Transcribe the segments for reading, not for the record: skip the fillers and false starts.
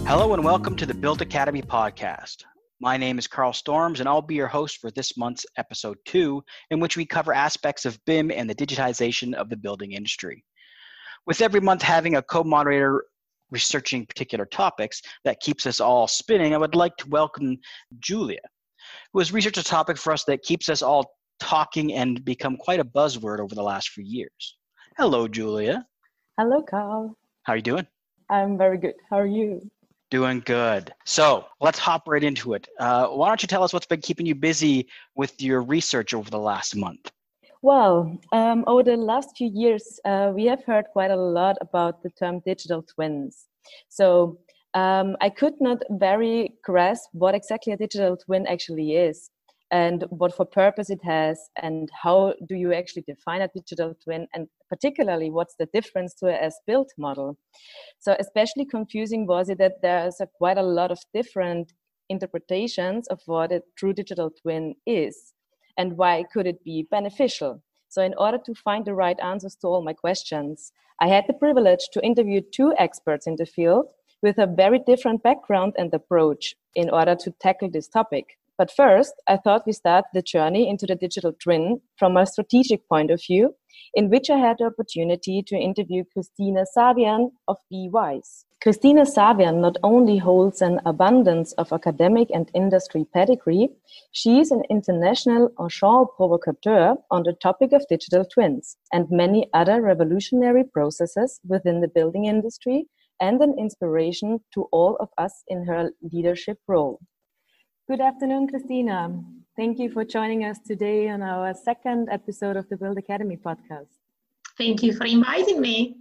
Hello and welcome to the Build Academy podcast. My name is Carl Storms and I'll be your host for this month's episode 2, in which we cover aspects of BIM and the digitization of the building industry. With every month having a co-moderator researching particular topics that keeps us all spinning, I would like to welcome Julia, who has researched a topic for us that keeps us all talking and become quite a buzzword over the last few years. Hello, Julia. Hello, Carl. How are you doing? I'm very good. How are you? Doing good. So let's hop right into it. Why don't you tell us what's been keeping you busy with your research over the last month? Well, over the last few years, we have heard quite a lot about the term digital twins. So I could not very grasp what exactly a digital twin actually is and what for purpose it has and how do you actually define a digital twin, and particularly what's the difference to a as-built model. So especially confusing was it that there's quite a lot of different interpretations of what a true digital twin is and why could it be beneficial. So in order to find the right answers to all my questions, I had the privilege to interview 2 experts in the field with a very different background and approach in order to tackle this topic. But first, I thought we start the journey into the digital twin from a strategic point of view, in which I had the opportunity to interview Christina Savian of BWise. Christina Savian not only holds an abundance of academic and industry pedigree, she is an international agent provocateur on the topic of digital twins and many other revolutionary processes within the building industry, and an inspiration to all of us in her leadership role. Good afternoon, Christina. Thank you for joining us today on our second episode of the Build Academy podcast. Thank you for inviting me.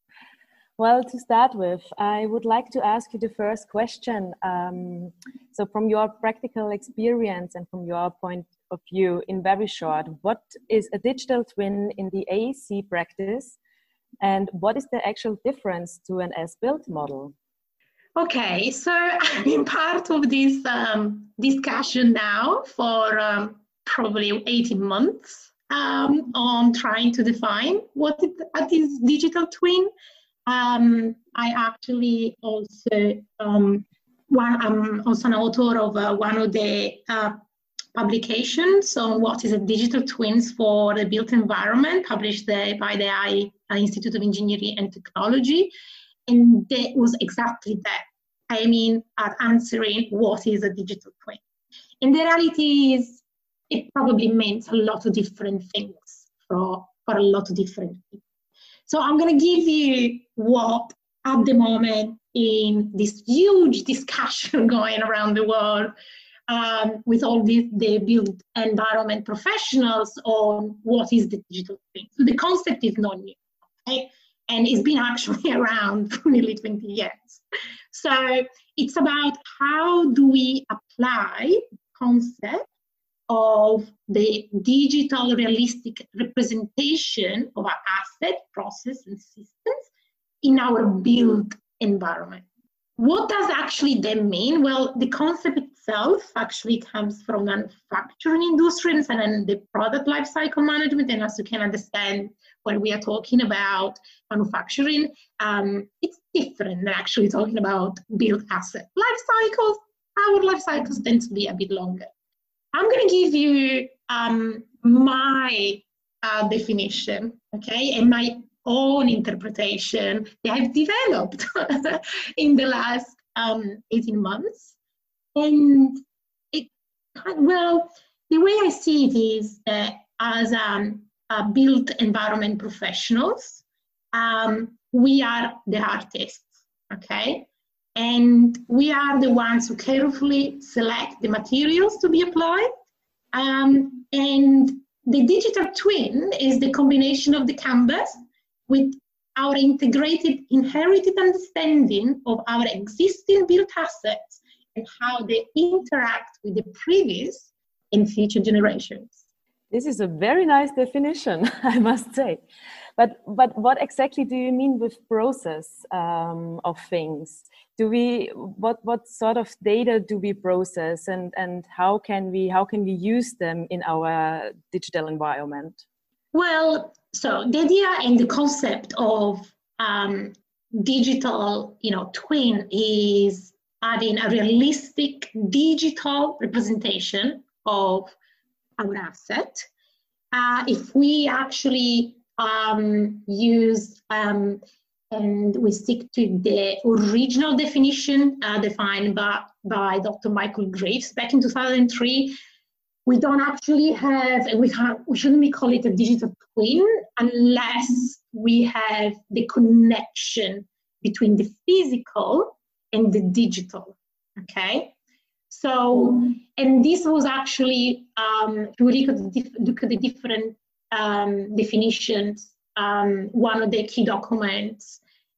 Well, to start with, I would like to ask you the first question. So from your practical experience and from your point of view, in very short, what is a digital twin in the AEC practice, and what is the actual difference to an as-built model? Okay, so I've been part of this discussion now for probably 18 months on trying to define what is digital twin. I actually also, I'm also an author of one of the publications on what is a digital twins for the built environment, published by the Institute of Engineering and Technology. And that was exactly that. I mean, at answering what is a digital twin. And the reality is, it probably means a lot of different things for a lot of different people. So I'm going to give you what, at the moment, in this huge discussion going around the world, with all the built environment professionals on what is the digital twin. So the concept is not new, okay? And it's been actually around for nearly 20 years. So it's about how do we apply the concept of the digital realistic representation of our asset, process, and systems in our built environment. What does actually that mean? Well, the concept itself actually comes from manufacturing industry and the product lifecycle management. And as you can understand, when we are talking about manufacturing, it's different than actually talking about built asset life cycles. Our life cycles tend to be a bit longer. I'm going to give you my definition, okay, and my own interpretation that I've developed in the last 18 months. And the way I see it is that as built environment professionals, we are the artists, okay? And we are the ones who carefully select the materials to be applied. And the digital twin is the combination of the canvas with our integrated, inherited understanding of our existing built assets and how they interact with the previous and future generations. This is a very nice definition, I must say. But what exactly do you mean with process of things? What sort of data do we process, and how can we use them in our digital environment? Well, so the idea and the concept of digital, twin is having a realistic digital representation of our asset. If we actually use and we stick to the original definition defined by Dr. Michael Graves back in 2003, we don't actually have, and we shouldn't call it a digital twin unless we have the connection between the physical and the digital, okay? So, and this was actually, if we look at the different definitions, one of the key documents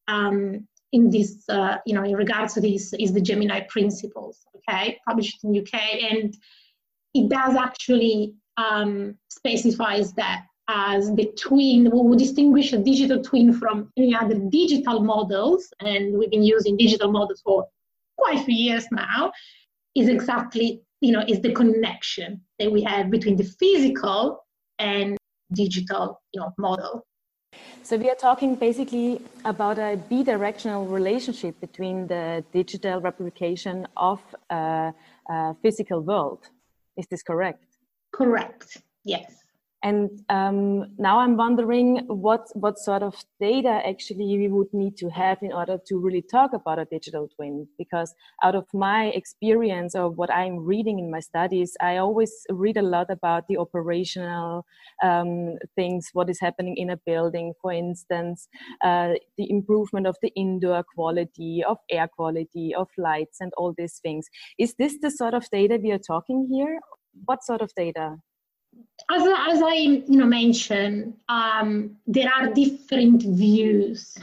in this, in regards to this is the Gemini Principles, okay, published in UK, and it does actually specifies that as the twin, what would distinguish a digital twin from any other digital models, and we've been using digital models for quite a few years now, is exactly, is the connection that we have between the physical and digital, model. So we are talking basically about a bidirectional relationship between the digital replication of a physical world. Is this correct? Correct, yes. And now I'm wondering what sort of data actually we would need to have in order to really talk about a digital twin. Because out of my experience or what I'm reading in my studies, I always read a lot about the operational things, what is happening in a building, for instance, the improvement of the indoor quality, of air quality, of lights and all these things. Is this the sort of data we are talking here? What sort of data? As I mentioned, there are different views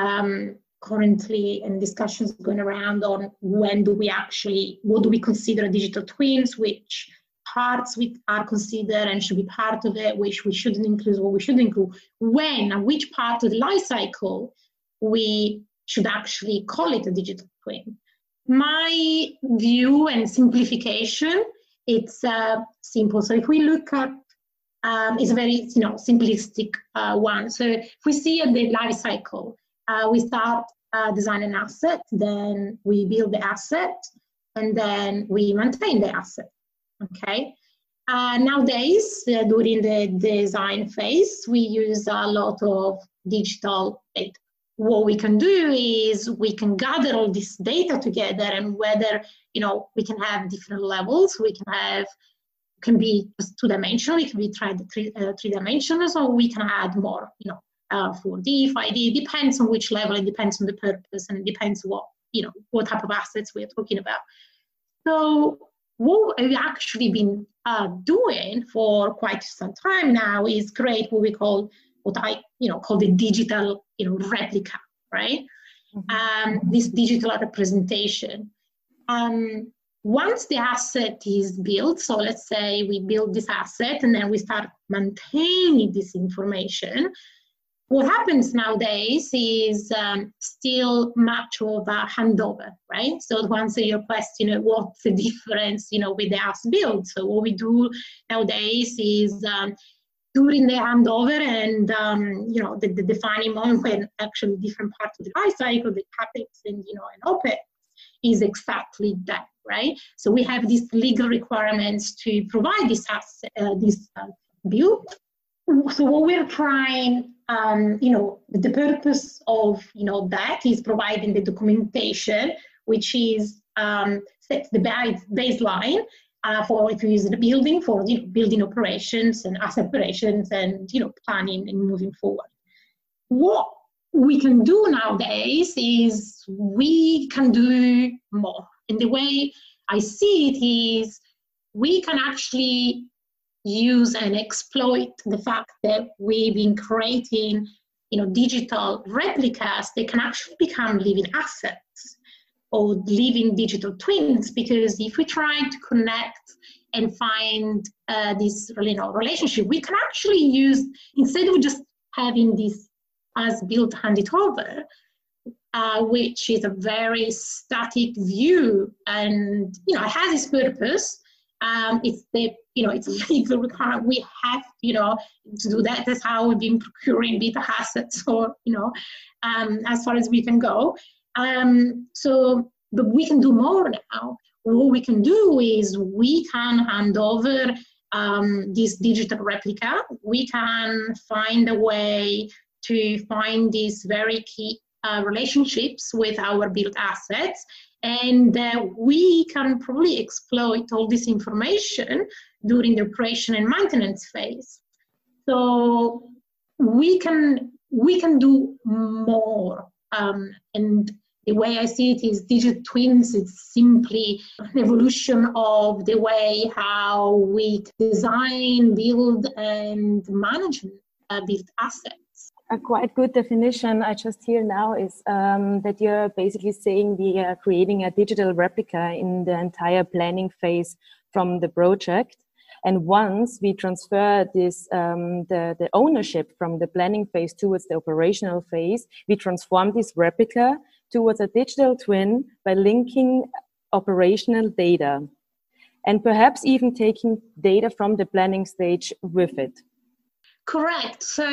currently and discussions going around on what do we consider digital twins, which parts are considered and should be part of it, which we shouldn't include, what we should include, when and which part of the life cycle we should actually call it a digital twin. My view and simplification, it's simple. So if we look at, it's a very simplistic one. So if we see at the life cycle, we start designing an asset, then we build the asset, and then we maintain the asset. Okay. Nowadays, during the design phase, we use a lot of digital data. What we can do is we can gather all this data together, and whether we can have different levels. We can be just two-dimensional, it can be three-dimensional, or we can add more, 4D, 5D, depends on which level, it depends on the purpose, and it depends what type of assets we're talking about. So what we've actually been doing for quite some time now is create what I call the digital, replica, right? Mm-hmm. This digital representation. Once the asset is built, so let's say we build this asset and then we start maintaining this information, what happens nowadays is still much of a handover, right? So to answer your question, what's the difference, with the as build? So what we do nowadays is during the handover and, the defining moment when actually different parts of the life cycle, the CapEx and, and OpEx is exactly that, right? So we have these legal requirements to provide this build. So what we're trying, the purpose of, that is providing the documentation, which is sets the baseline for if you use the building for building operations and asset operations and planning and moving forward. What we can do nowadays is we can do more. And the way I see it is we can actually use and exploit the fact that we've been creating, digital replicas that can actually become living assets or living digital twins. Because if we try to connect and find this, relationship, we can actually use, instead of just having this as built hand it over, which is a very static view, and it has its purpose. It's it's a legal requirement. We have to do that. That's how we've been procuring beta assets for as far as we can go. So but we can do more now. What we can do is we can hand over this digital replica. We can find a way to find these very key relationships with our built assets, and we can probably exploit all this information during the operation and maintenance phase. So we can do more, and the way I see it is digital twins, it's simply an evolution of the way how we design, build, and manage built assets. A quite good definition I just hear now is that you're basically saying we are creating a digital replica in the entire planning phase from the project. And once we transfer this, the ownership from the planning phase towards the operational phase, we transform this replica towards a digital twin by linking operational data and perhaps even taking data from the planning stage with it. Correct. So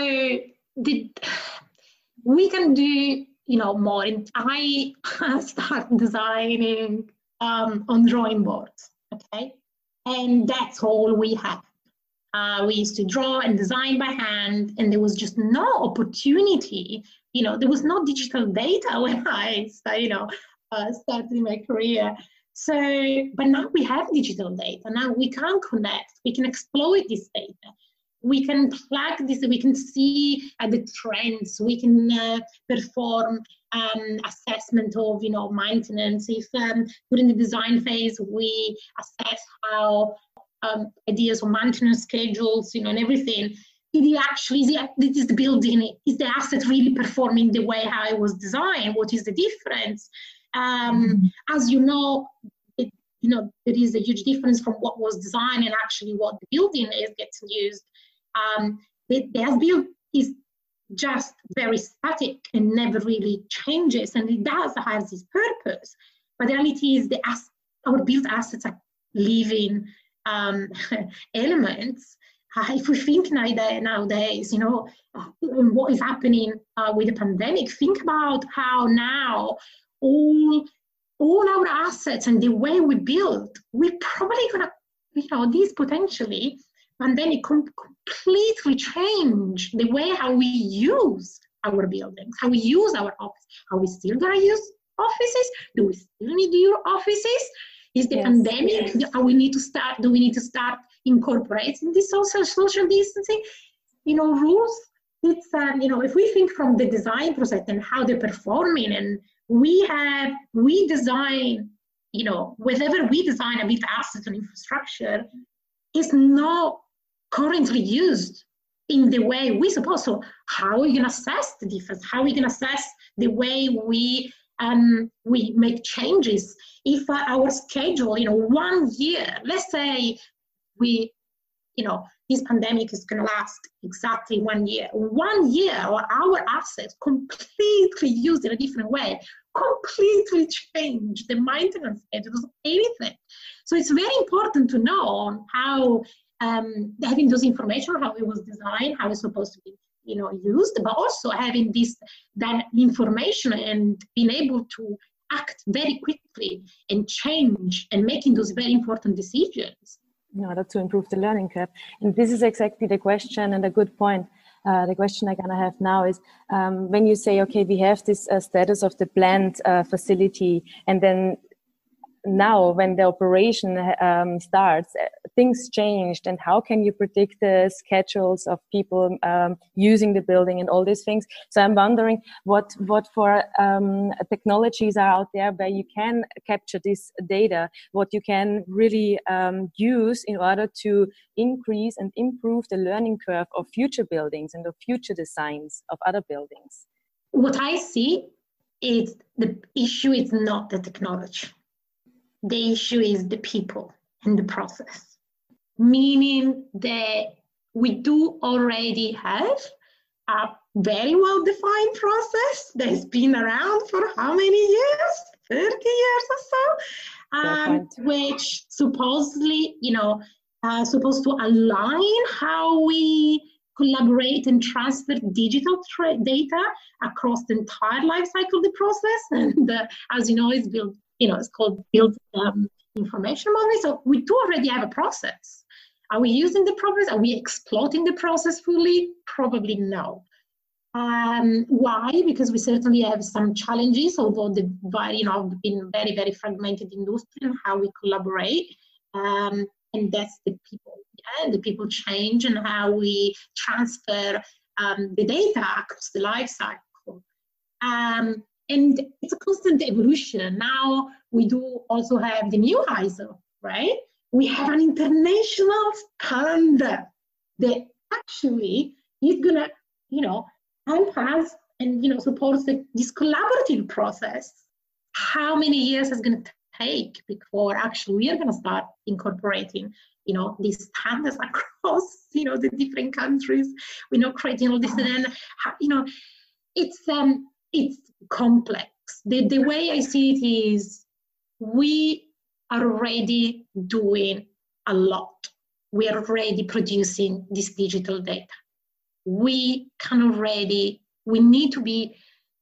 we can do, more. I start designing on drawing boards, okay? And that's all we had. We used to draw and design by hand, and there was just no opportunity. There was no digital data when I started my career. So, but now we have digital data. Now we can connect. We can exploit this data. We can plug this. We can see the trends. We can perform assessment of maintenance. If during the design phase we assess how ideas of maintenance schedules, and everything. It is the building, is the asset really performing the way how it was designed? What is the difference? As you know, there is a huge difference from what was designed and actually what the building gets used. The as-built is just very static and never really changes, and it does have this purpose. But the reality is our built assets are living elements. If we think nowadays, what is happening with the pandemic, think about how now all our assets and the way we build, we're probably gonna, these potentially, pandemic completely change the way how we use our buildings, how we use our office. Are we still gonna use offices? Do we still need your offices? Is the pandemic? Do we need to start incorporating this social distancing, rules? It's if we think from the design process and how they're performing, and we design, whenever we design a bit asset and infrastructure, is not currently used in the way we suppose. So how are we going to assess the difference? How are we going to assess the way we make changes? If our schedule, 1 year, let's say this pandemic is going to last exactly 1 year. 1 year, or our assets completely used in a different way, completely change the maintenance schedules, anything. So it's very important to know how having those information, how it was designed, how it's supposed to be, used, but also having that information and being able to act very quickly and change and making those very important decisions. In order to improve the learning curve. And this is exactly the question, and a good point. The question I'm gonna have now is, when you say, okay, we have this status of the planned facility, and then now when the operation starts, things changed, and how can you predict the schedules of people using the building and all these things? So I'm wondering what for technologies are out there where you can capture this data, what you can really use in order to increase and improve the learning curve of future buildings and of future designs of other buildings. What I see is the issue is not the technology. The issue is the people and the process, meaning that we do already have a very well-defined process that's been around for how many years? 30 years or so, which supposedly, supposed to align how we collaborate and transfer digital data across the entire life cycle of the process. And as you know, it's built it's called build information modeling. So we do already have a process. Are we using the process? Are we exploiting the process fully? Probably no. Why? Because we certainly have some challenges, although been very, very fragmented industry and how we collaborate. And that's the people, the people change and how we transfer the data across the life cycle. And it's a constant evolution. Now we do also have the new ISO, right? We have an international standard that actually is gonna, help us and supports this collaborative process. How many years is going to take before actually we are going to start incorporating these standards across the different countries, creating all this, and then it's complex. The way I see it is we are already doing a lot. We are already producing this digital data. We need to be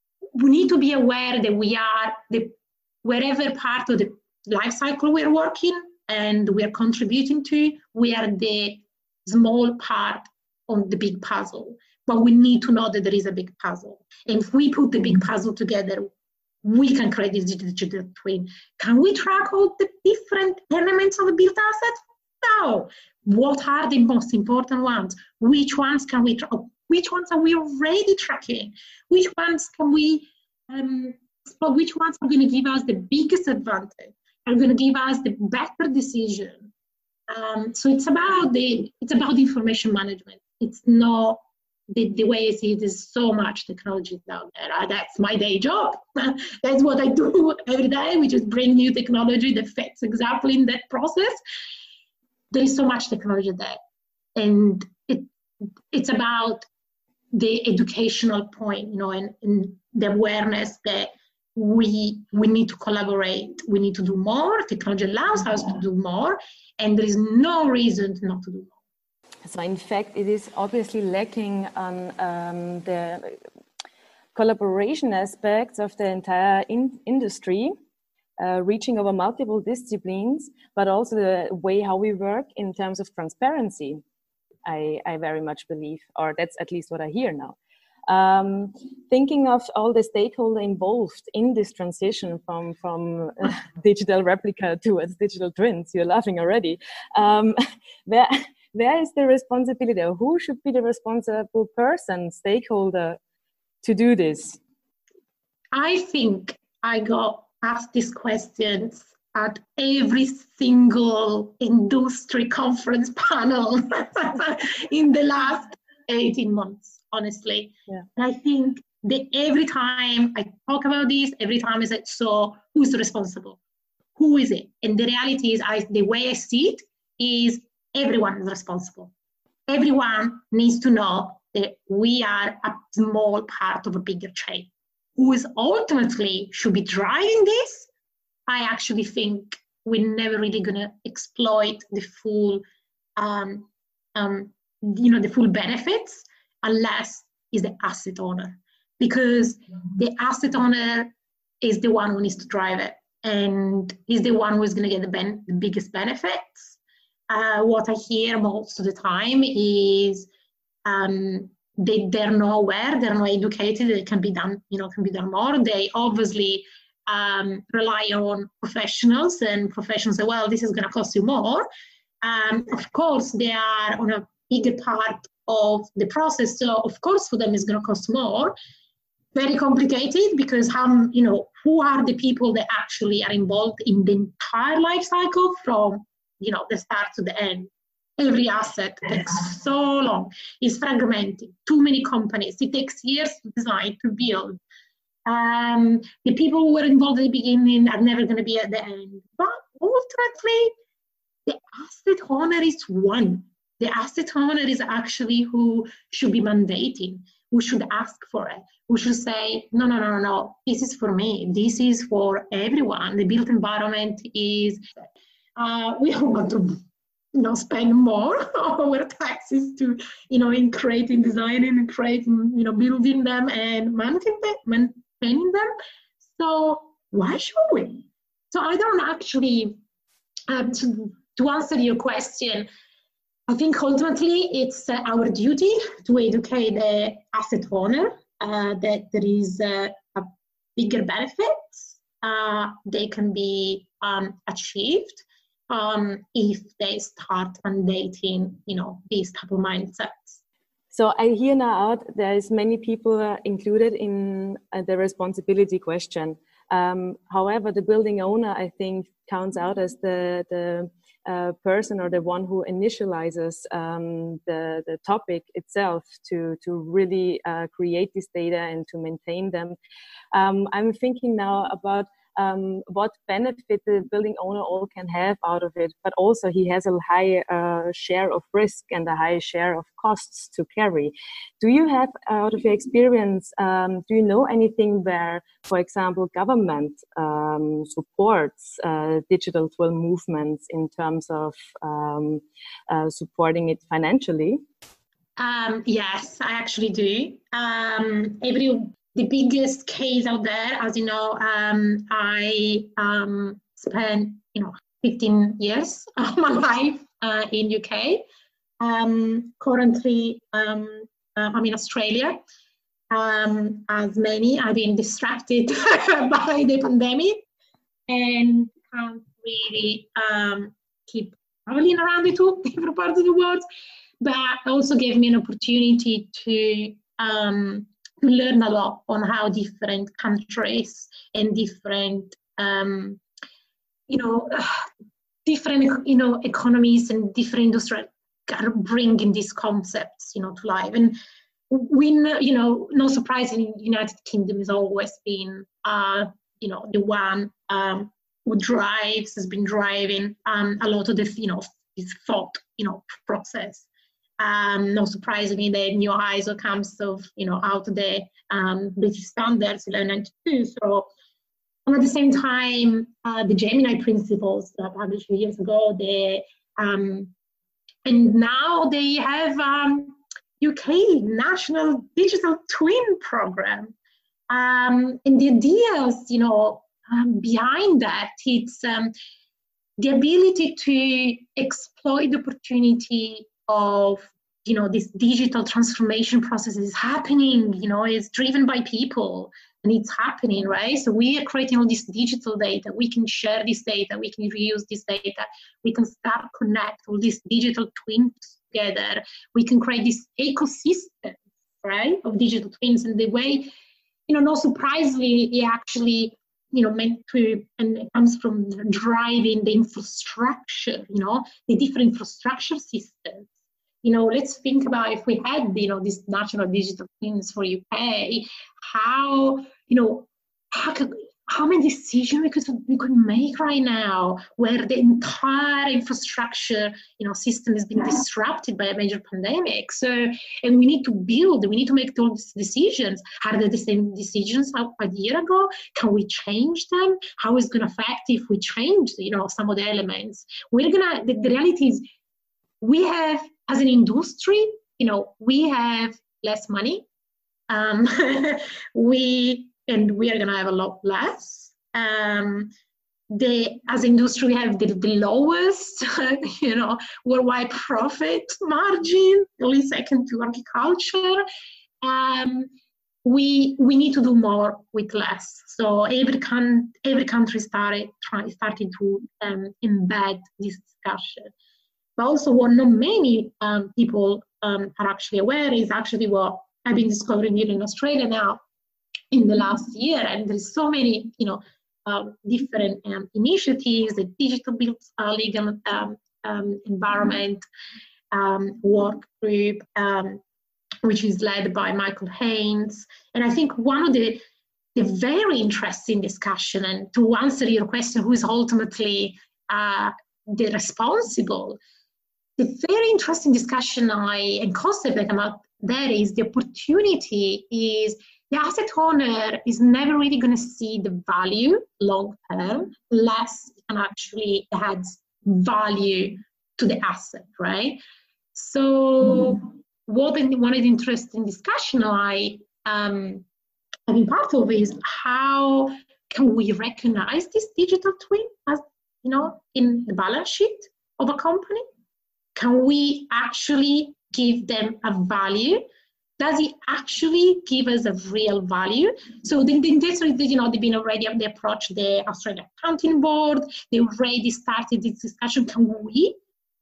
aware that we are wherever part of the life cycle we're working and we are contributing to, we are the small part of the big puzzle. But we need to know that there is a big puzzle. And if we put the big puzzle together, we can create this digital twin. Can we track all the different elements of the built asset? No. What are the most important ones? Which ones can we track? Which ones are we already tracking? Which ones can we which ones are going to give us the biggest advantage? Are going to give us the better decision? So it's about the information management. It's not the way I see it is so much technology out there. That's my day job. That's what I do every day. We just bring new technology that fits exactly in that process. There is so much technology there, and it's about the educational point, and the awareness that we need to collaborate. We need to do more. Technology allows us to do more, and there is no reason not to do more. So in fact, it is obviously lacking on the collaboration aspects of the entire industry, reaching over multiple disciplines, but also the way how we work in terms of transparency. I very much believe, or that's at least what I hear now. Thinking of all the stakeholders involved in this transition from digital replica towards digital twins, you're laughing already. Where is the responsibility? Or who should be the responsible person, stakeholder, to do this? I think I got asked these questions at every single industry conference panel in the last 18 months, honestly. Yeah. And I think that every time I talk about this, every time I say, so who's responsible? Who is it? And the reality is, the way I see it is everyone is responsible. Everyone needs to know that we are a small part of a bigger chain. Who is ultimately should be driving this? I actually think we're never really going to exploit the full, the full benefits unless is the asset owner, because the asset owner is the one who needs to drive it, and is the one who is going to get the biggest benefits. What I hear most of the time is they're not aware, they're not educated. It can be done, can be done more. They obviously rely on professionals, and professionals say, well, this is going to cost you more. Of course, they are on a bigger part of the process, so of course for them it's going to cost more. Very complicated, because who are the people that actually are involved in the entire life cycle from the start to the end. Every asset takes so long, it's fragmented, too many companies, it takes years to design, to build. The people who were involved at the beginning are never going to be at the end. But ultimately, the asset owner is one. The asset owner is actually who should be mandating, who should ask for it, who should say, no, this is for me, this is for everyone. The built environment is, we don't want to spend more of our taxes to, in creating, designing, and creating, building them and maintaining them. So why should we? So I don't actually, to answer your question, I think ultimately it's our duty to educate the asset owner that there is a bigger benefits. They can be achieved if they start mandating, these type of mindsets. So I hear now out there is many people included in the responsibility question. However, the building owner, I think, counts out as the person or the one who initializes the topic itself to really create this data and to maintain them. I'm thinking now about what benefit the building owner all can have out of it, but also he has a high share of risk and a high share of costs to carry. Do you have, out of your experience, do you know anything where, for example, government supports digital twin movements in terms of supporting it financially? Yes, I actually do. The biggest case out there, as you know, I spent 15 years of my life in UK. Currently, I'm in Australia. As many, I've been distracted by the pandemic and can't really keep traveling around the two different parts of the world. But also gave me an opportunity to learn a lot on how different countries and different economies and different industries are bringing these concepts to life. And we know, no surprisingly, United Kingdom has always been the one who has been driving a lot of this this thought process. Not surprisingly, the new ISO comes out of the British standards 1192. So, and at the same time, the Gemini principles that published a few years ago, and now they have UK National Digital Twin Program, and the ideas behind that, it's the ability to exploit the opportunity of this digital transformation process is happening. It's driven by people and it's happening, right? So we are creating all this digital data. We can share this data. We can reuse this data. We can start connect all these digital twins together. We can create this ecosystem, right, of digital twins. And the way, not surprisingly, it actually meant to, and it comes from driving the infrastructure, the different infrastructure systems. Let's think about if we had, these national digital twins for UK, how many decisions we could make right now, where the entire infrastructure, system has been disrupted by a major pandemic. So, and we need to make those decisions. Are they the same decisions a year ago? Can we change them? How is it going to affect if we change, some of the elements? The reality is, we have, as an industry, we have less money. We are going to have a lot less. As an industry, we have the lowest, worldwide profit margin, only second to agriculture. We need to do more with less. So every country started to embed this discussion. But also, what not many people are actually aware is actually what I've been discovering here in Australia now in the last year. And there's so many, different initiatives, the Digital Built Legal Environment work group, which is led by Michael Haynes. And I think one of the very interesting discussion, and to answer your question, who is ultimately the responsible, the very interesting discussion and concept that come up there is the opportunity is the asset owner is never really going to see the value long term unless it can actually add value to the asset, right? So one of the interesting discussion I've been part of is how can we recognize this digital twin as, in the balance sheet of a company? Can we actually give them a value? Does it actually give us a real value? So the industry, they approached the Australian Accounting Board. They already started this discussion. Can we,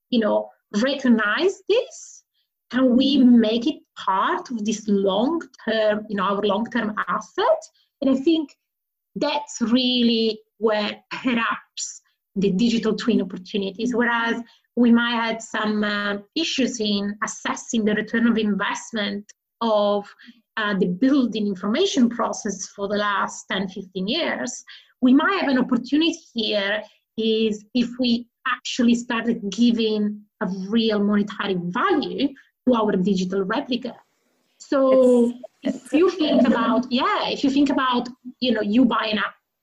recognize this? Can we make it part of this long-term, our long-term asset? And I think that's really where perhaps the digital twin opportunities, whereas we might have some issues in assessing the return of investment of the building information process for the last 10, 15 years, we might have an opportunity here is if we actually started giving a real monetary value to our digital replica. So if you think about, you buy a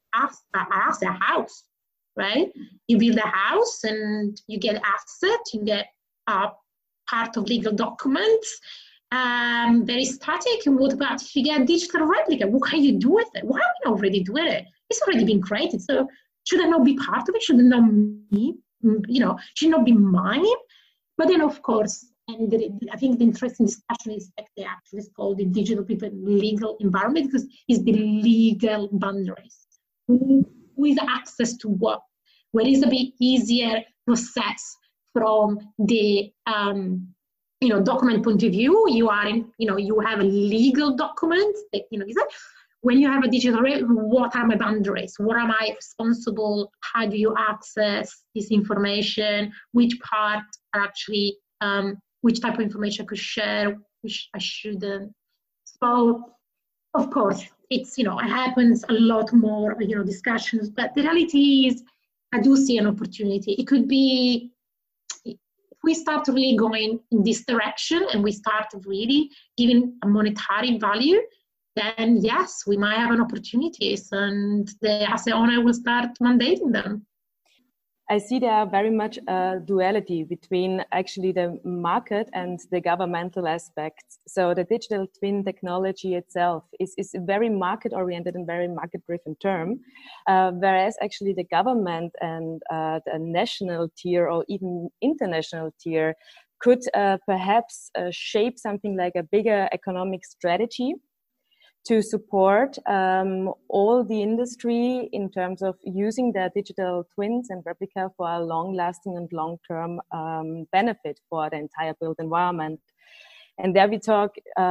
house, right? You build a house and you get asset, you get part of legal documents, very static. And what about if you get a digital replica? What can you do with it? Why are we not already doing it? It's already been created. So should I not be part of it? Should it not be, should not be mine? But then, of course, and I think the interesting discussion is that they actually called the digital people legal environment, because it's the legal boundaries. Who is access to what? Where is a bit easier to assess from the document point of view? You are in, you have a legal document that, when you have a digital, what are my boundaries? What am I responsible? How do you access this information? Which part are actually, which type of information I could share, which I shouldn't? So, of course, it's, it happens a lot more, discussions, but the reality is, I do see an opportunity. It could be, if we start really going in this direction and we start really giving a monetary value, then yes, we might have an opportunities and the asset owner will start mandating them. I see there very much a duality between actually the market and the governmental aspects. So the digital twin technology itself is very market oriented and very market driven term, whereas actually the government and the national tier or even international tier could perhaps shape something like a bigger economic strategy to support all the industry in terms of using their digital twins and replica for a long-lasting and long-term benefit for the entire built environment. And there we talk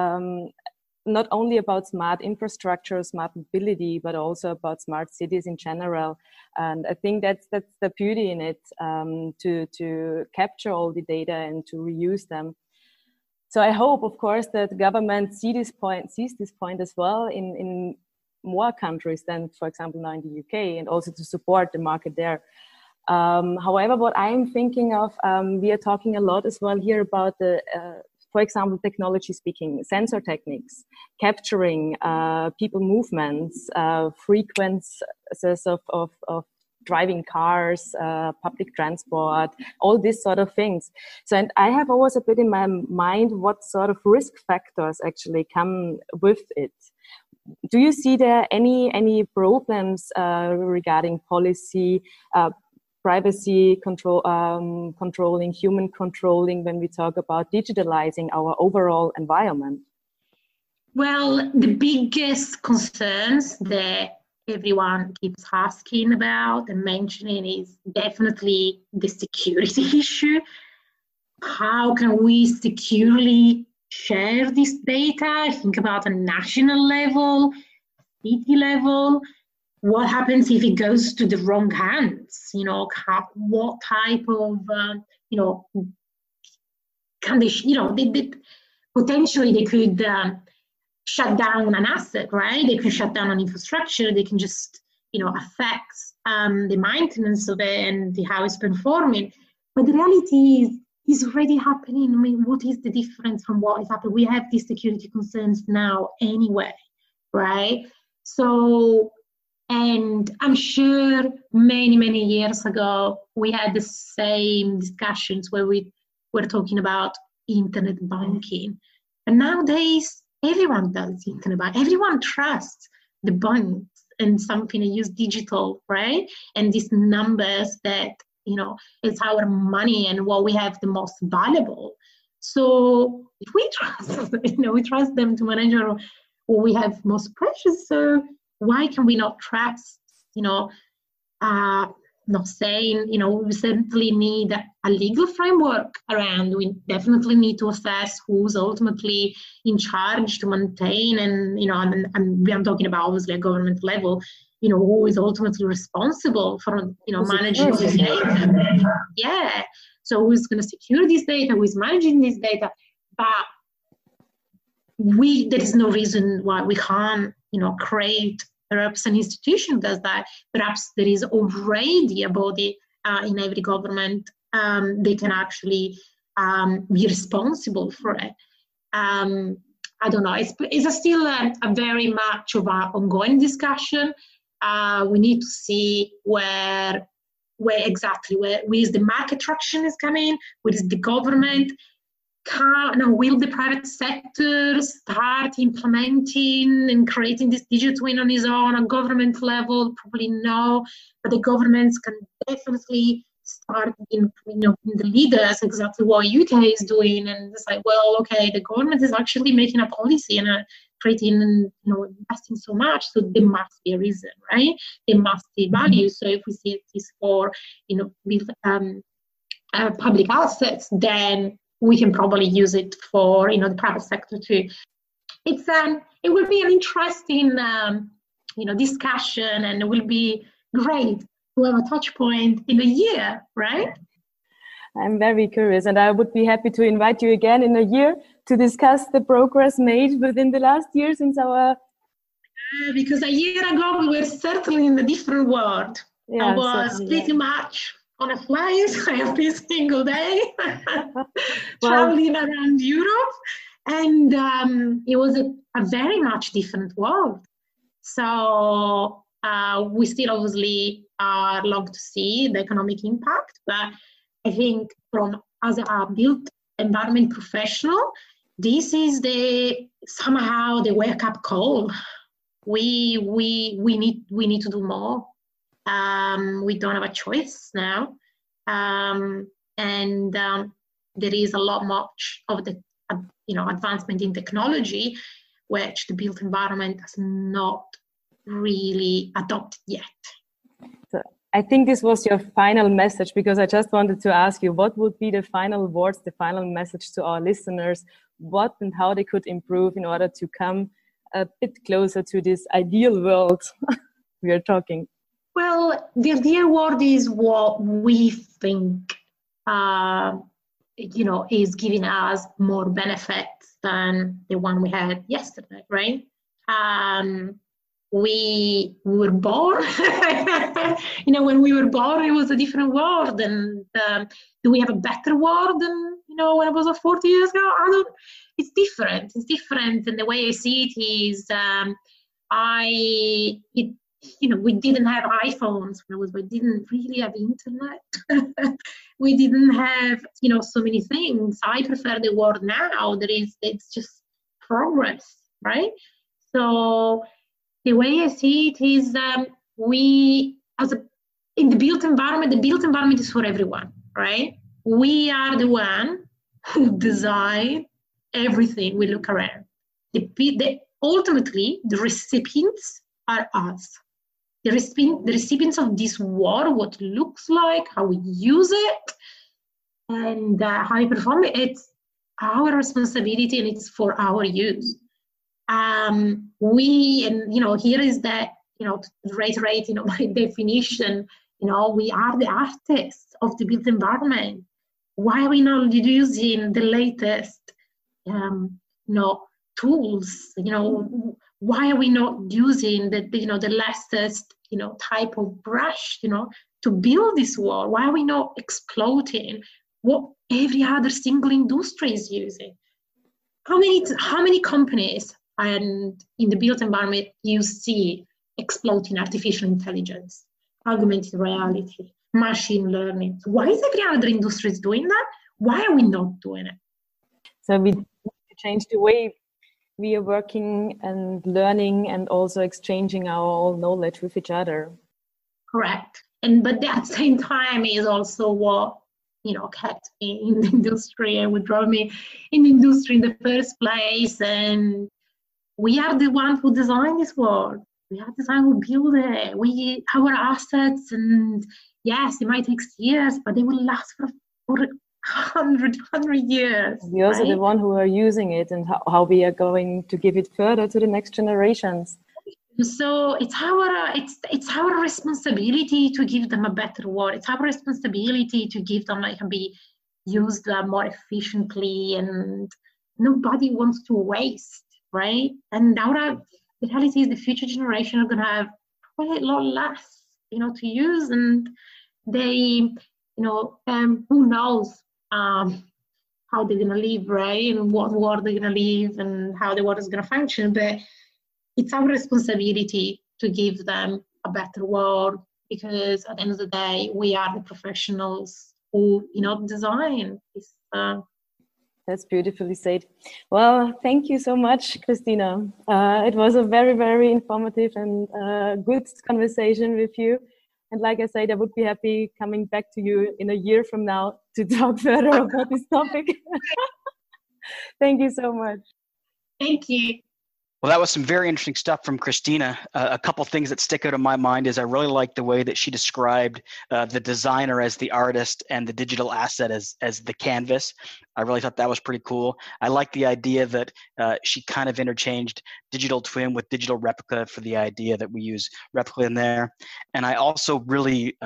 not only about smart infrastructure, smart mobility, but also about smart cities in general. And I think that's the beauty in it, to capture all the data and to reuse them. So I hope, of course, that the government sees this point as well in more countries than, for example, now in the UK, and also to support the market there. However, what I'm thinking of, we are talking a lot as well here about the, for example, technology speaking, sensor techniques, capturing people movements, frequencies of driving cars, public transport, all these sort of things. So, and I have always a bit in my mind what sort of risk factors actually come with it. Do you see there any problems regarding policy, privacy control, controlling, human controlling when we talk about digitalizing our overall environment? Well, the biggest concerns that everyone keeps asking about and mentioning is definitely the security issue. How can we securely share this data? Think about a national level, city level. What happens if it goes to the wrong hands? What type of, can they, potentially they could shut down an asset, right? They can shut down an infrastructure. They can just, affect the maintenance of it and how it's performing. But the reality is already happening. I mean, what is the difference from what is happening? We have these security concerns now anyway, right? So, and I'm sure many, many years ago, we had the same discussions where we were talking about internet banking. And nowadays, everyone does internet banking. Everyone trusts the banks and something I use digital, right? And these numbers that, it's our money and what we have the most valuable. So if we trust, we trust them to manage what we have most precious. So why can we not trust, not saying, we certainly need a legal framework around. We definitely need to assess who's ultimately in charge to maintain and, and I'm talking about obviously a government level, who is ultimately responsible for, managing this data. Yeah. So who's going to secure this data? Who's managing this data? But there is no reason why we can't, create perhaps an institution does that. Perhaps there is already a body in every government. They can actually be responsible for it. I don't know. It's still a very much of an ongoing discussion. We need to see where is the market traction is coming, where is the government. Will the private sector start implementing and creating this digital twin on its own at government level? Probably no, but the governments can definitely start in the leaders, exactly what UK is doing, and it's like, well, okay, the government is actually making a policy and creating and investing so much, so there must be a reason, right? There must be value. So if we see this for public assets, then we can probably use it for the private sector too. It will be an interesting discussion, and it will be great to have a touch point in a year, right? I'm very curious, and I would be happy to invite you again in a year to discuss the progress made within the last year since our... because a year ago we were certainly in a different world. Yeah, I was pretty much on a flight every single day, traveling around Europe, and it was a very much different world. So we still obviously are long to see the economic impact, but I think as a built environment professional, this is somehow the wake-up call. We need to do more. We don't have a choice now, and there is a lot much of the advancement in technology, which the built environment has not really adopted yet. So I think this was your final message, because I just wanted to ask you, what would be the final words, the final message to our listeners, what and how they could improve in order to come a bit closer to this ideal world we are talking? Well, the ideal world is what we think, is giving us more benefits than the one we had yesterday, right? We were born, when we were born, it was a different world. And do we have a better world than, when it was 40 years ago? It's different. It's different. And the way I see it is, we didn't have iPhones we didn't really have internet. We didn't have, so many things. I prefer the world now. It's just progress, right? So the way I see it is, in the built environment is for everyone, right? We are the one who design everything we look around. Ultimately, the recipients are us. The recipients of this world, what it looks like, how we use it, and how we perform it, it's our responsibility and it's for our use. Here is that, to reiterate, my definition, we are the artists of the built environment. Why are we not using the latest, tools? Why are we not using the latest, type of brush, to build this wall? Why are we not exploiting what every other single industry is using? How many companies and in the built environment you see exploiting artificial intelligence, augmented reality, machine learning? Why is every other industry doing that? Why are we not doing it? So we need to change the way we are working and learning and also exchanging our own knowledge with each other. Correct. But at the same time is also what, kept me in the industry and would draw me in the industry in the first place. And we are the ones who design this world. We are the ones who build it. Our assets, and yes, it might take years, but they will last for 100 years. We're also the one who are using it, and how we are going to give it further to the next generations. So it's our responsibility to give them a better world. It's our responsibility to give them can be used more efficiently, and nobody wants to waste, right? And the reality is the future generation are going to have probably a lot less, to use, and they, who knows how they're going to live, right? And what world they're going to live and how the world is going to function. But it's our responsibility to give them a better world, because at the end of the day, we are the professionals who, design this. That's beautifully said. Well, thank you so much, Christina. It was a very, very informative and good conversation with you. And like I said, I would be happy coming back to you in a year from now to talk further about this topic. Thank you so much. Thank you. Well, that was some very interesting stuff from Christina. A couple things that stick out in my mind is I really like the way that she described the designer as the artist and the digital asset as the canvas. I really thought that was pretty cool. I like the idea that she kind of interchanged digital twin with digital replica for the idea that we use replica in there. And I also really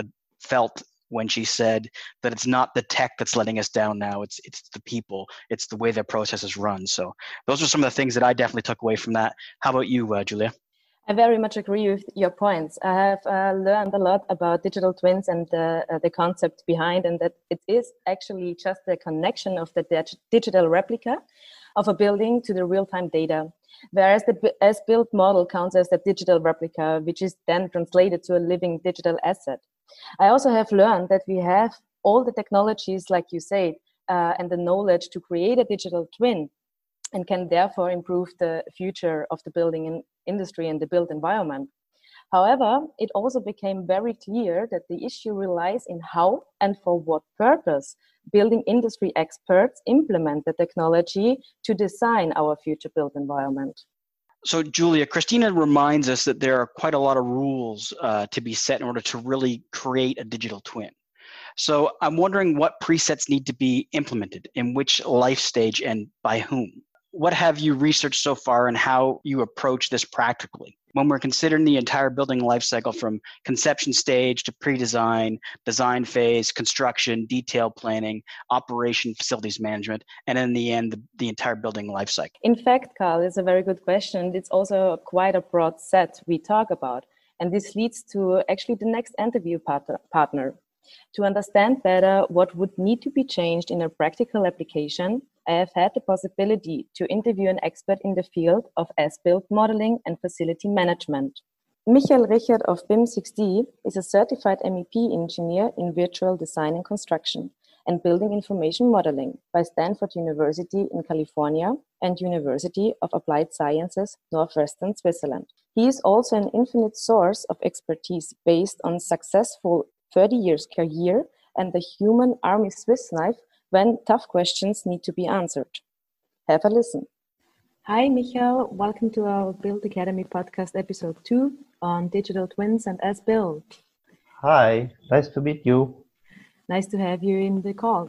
felt when she said that it's not the tech that's letting us down now, it's the people, it's the way the process is run. So those are some of the things that I definitely took away from that. How about you, Julia? I very much agree with your points. I have learned a lot about digital twins and the concept behind, and that it is actually just the connection of the digital replica of a building to the real-time data. Whereas the as-built model counts as the digital replica, which is then translated to a living digital asset. I also have learned that we have all the technologies, like you said, and the knowledge to create a digital twin, and can therefore improve the future of the building industry and the built environment. However, it also became very clear that the issue relies in how and for what purpose building industry experts implement the technology to design our future built environment. So, Julia, Christina reminds us that there are quite a lot of rules to be set in order to really create a digital twin. So I'm wondering what presets need to be implemented, in which life stage, and by whom. What have you researched so far, and how you approach this practically? When we're considering the entire building life cycle from conception stage to pre-design, design phase, construction, detail planning, operation, facilities management, and in the end, the entire building life cycle. In fact, Carl, it's a very good question. It's also quite a broad set we talk about. And this leads to actually the next interview partner. To understand better what would need to be changed in a practical application, I have had the possibility to interview an expert in the field of as-built modeling and facility management. Michael Richard of BIM6D is a certified MEP engineer in virtual design and construction and building information modeling by Stanford University in California and University of Applied Sciences, Northwestern Switzerland. He is also an infinite source of expertise based on successful 30 years career and the human army Swiss knife when tough questions need to be answered. Have a listen. Hi, Michael. Welcome to our Build Academy podcast episode 2 on digital twins and as-built. Hi, nice to meet you. Nice to have you in the call.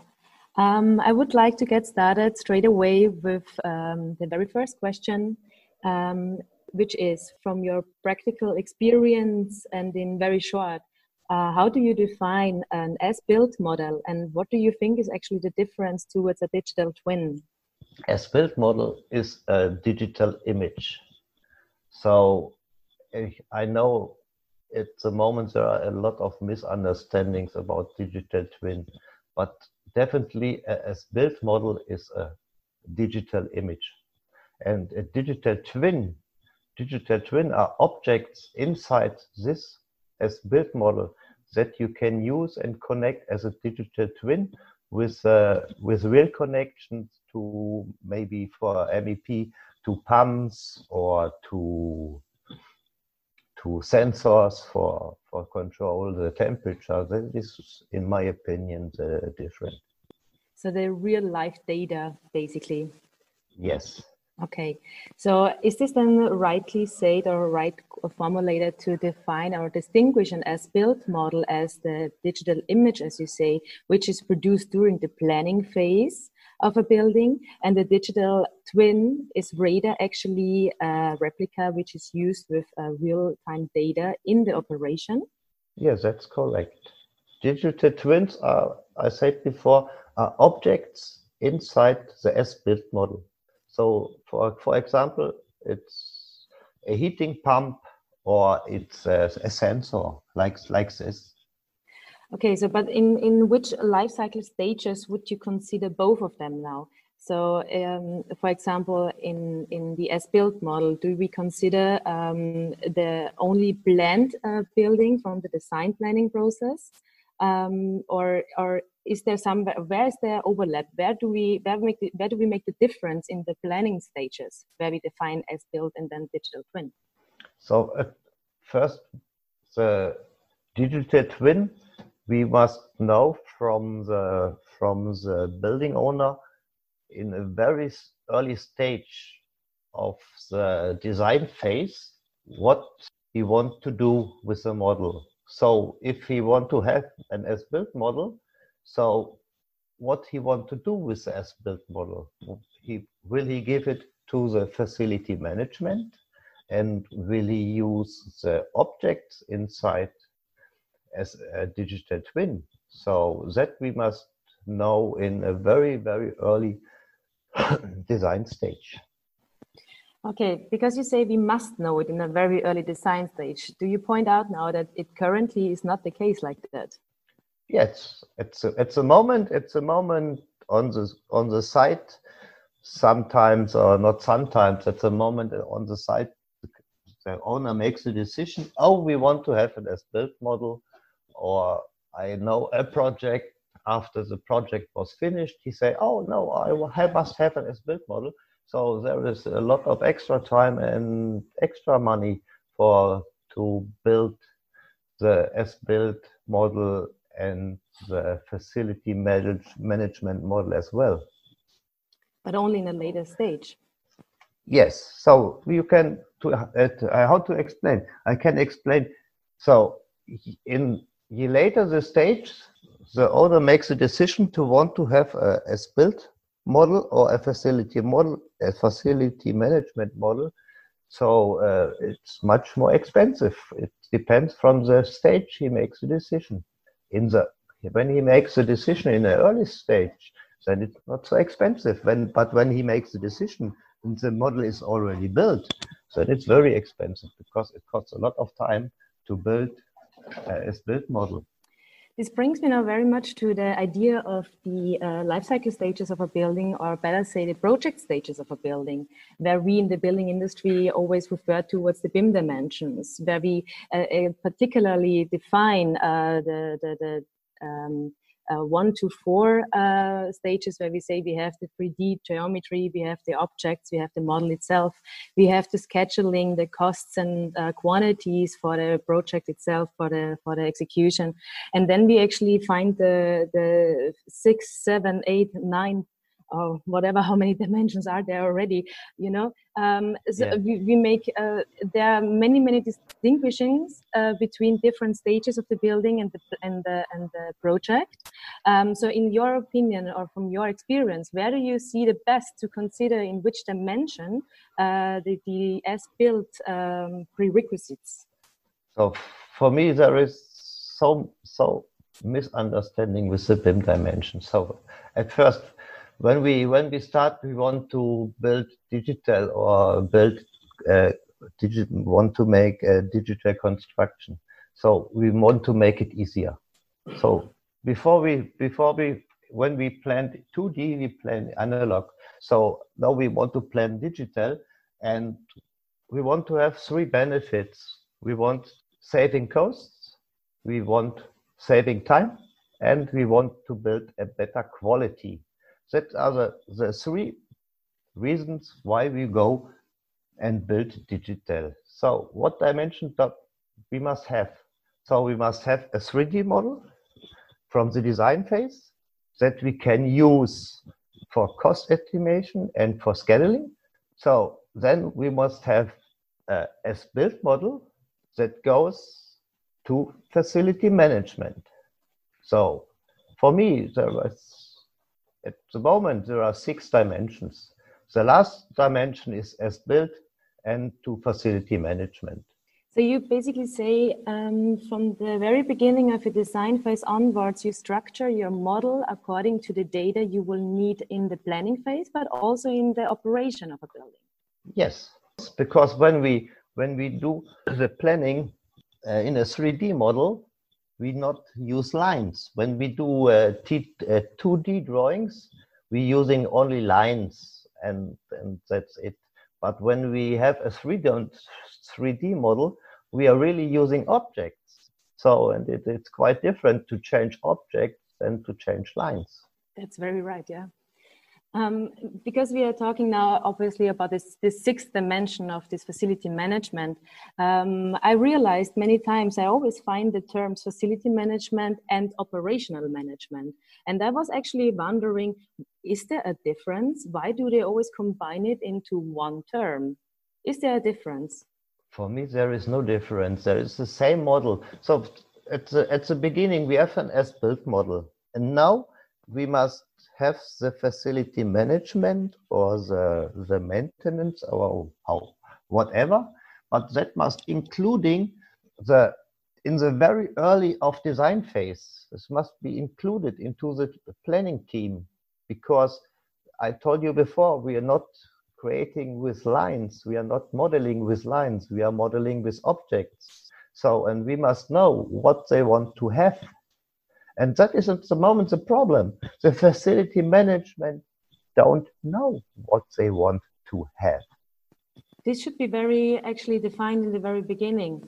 I would like to get started straight away with the very first question, which is from your practical experience and in very short, how do you define an as-built model, and what do you think is actually the difference towards a digital twin? As-built model is a digital image. So I know at the moment there are a lot of misunderstandings about digital twin, but definitely a as-built model is a digital image. And a digital twin are objects inside this as-built model that you can use and connect as a digital twin with real connections to maybe for MEP to pumps or to sensors for control the temperature. That is, in my opinion, different. So the real life data, basically. Yes. Okay, so is this then rightly said or right formulated to define or distinguish an as-built model as the digital image, as you say, which is produced during the planning phase of a building, and the digital twin is rather actually a replica which is used with real-time data in the operation? Yes, that's correct. Digital twins are, I said before, are objects inside the as-built model. So, for example, it's a heating pump or it's a sensor like this. Okay, so but in which life cycle stages would you consider both of them now? So, for example, in the as-built model, do we consider the only planned building from the design planning process, or is there some? Where is there overlap? Where do we make the difference in the planning stages, where we define as-built and then digital twin? So first, the digital twin, we must know from the building owner in a very early stage of the design phase what he wants to do with the model. So if he want to have an as-built model, so what he want to do with the as-built model? Will he give it to the facility management, and will he use the objects inside as a digital twin? So that we must know in a very, very early design stage. Okay, because you say we must know it in a very early design stage, do you point out now that it currently is not the case like that? Yes, it's a moment on the site. Sometimes or not sometimes, it's a moment on the site. The owner makes a decision. Oh, we want to have an as-built model, or I know a project. After the project was finished, he say, "Oh no, I must have an as-built model." So there is a lot of extra time and extra money to build the as-built model and the facility management model as well. But only in a later stage. Yes. So you can how to explain? I can explain. So in later the stage, the owner makes a decision to want to have a as-built model or a facility management model. So it's much more expensive. It depends from the stage he makes the decision. When he makes a decision in an early stage, then it's not so expensive. But when he makes the decision and the model is already built, then it's very expensive because it costs a lot of time to build a as-built model. This brings me now very much to the idea of the life cycle stages of a building, or better say the project stages of a building, where we in the building industry always refer towards the BIM dimensions, where we particularly define the 1 to 4 stages, where we say we have the 3D geometry, we have the objects, we have the model itself, we have the scheduling, the costs and quantities for the project itself, for the execution, and then we actually find the 6, 7, 8, 9, or whatever, how many dimensions are there already, you know. So yeah. we make there are many distinguishings between different stages of the building and the project. So in your opinion, or from your experience, where do you see the best to consider in which dimension the as-built prerequisites? So for me, there is so misunderstanding with the BIM dimension. So at first, when we start, we want to build digital or want to make a digital construction. So we want to make it easier. So when we planned 2D, we planned analog. So now we want to plan digital, and we want to have 3 benefits. We want saving costs, we want saving time, and we want to build a better quality. That are the three reasons why we go and build digital. So what dimension we must have? So we must have a 3D model from the design phase that we can use for cost estimation and for scheduling. So then we must have a as-built model that goes to facility management. So for me, at the moment, there are 6 dimensions. The last dimension is as-built and to facility management. So you basically say from the very beginning of a design phase onwards, you structure your model according to the data you will need in the planning phase, but also in the operation of a building. Yes, because when we do the planning in a 3D model, we not use lines. When we do 2D drawings, we're using only lines, and that's it. But when we have a 3D model, we are really using objects. So, and it's quite different to change objects than to change lines. That's very right, yeah. Because we are talking now, obviously, about this 6th dimension of this facility management, I realized many times I always find the terms facility management and operational management. And I was actually wondering, is there a difference? Why do they always combine it into one term? Is there a difference? For me, there is no difference. There is the same model. So at the beginning, we have an as-built model. And now we must have the facility management or the maintenance or whatever, but that must including in the very early of design phase. This must be included into the planning team, because I told you before, we are not creating with lines, we are not modeling with lines, we are modeling with objects. So, and we must know what they want to have. And that is at the moment the problem. The facility management don't know what they want to have. This should be very actually defined in the very beginning.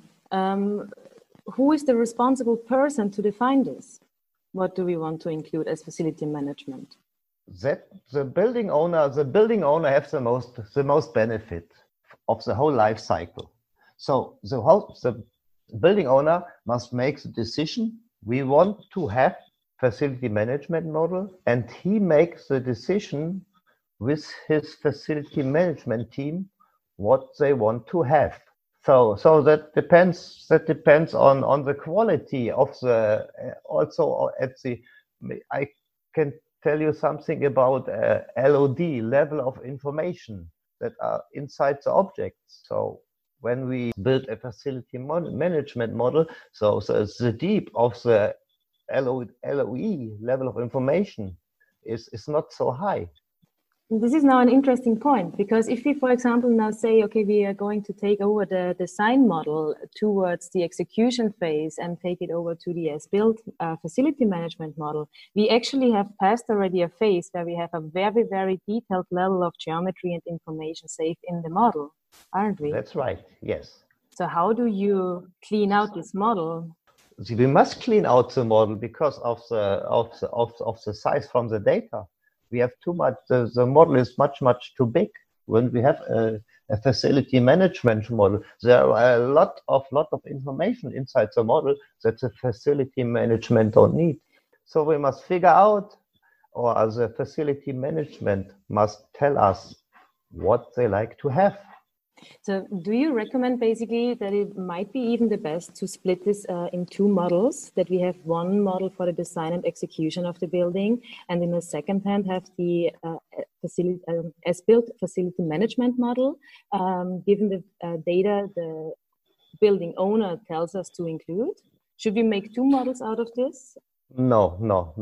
Who is the responsible person to define this? What do we want to include as facility management? That the building owner has the most benefit of the whole life cycle. So the building owner must make the decision. We want to have facility management model, and he makes the decision with his facility management team what they want to have. So that depends on the quality of the also at the. I can tell you something about LOD, level of information, that are inside the objects. So when we build a facility management model, so the deep of the LOE, level of information, is not so high. This is now an interesting point, because if we, for example, now say, okay, we are going to take over the design model towards the execution phase and take it over to the as-built facility management model, we actually have passed already a phase where we have a very, very detailed level of geometry and information saved in the model, aren't we? That's right, yes. So how do you clean out this model? We must clean out the model because of the size from the data. We have too much, the model is much too big. When we have a facility management model, there are a lot of information inside the model that the facility management don't need. So we must figure out, or the facility management must tell us what they like to have. So do you recommend basically that it might be even the best to split this in 2 models, that we have one model for the design and execution of the building, and in the second hand have the as-built facility management model, given the data the building owner tells us to include? Should we make 2 models out of this? No,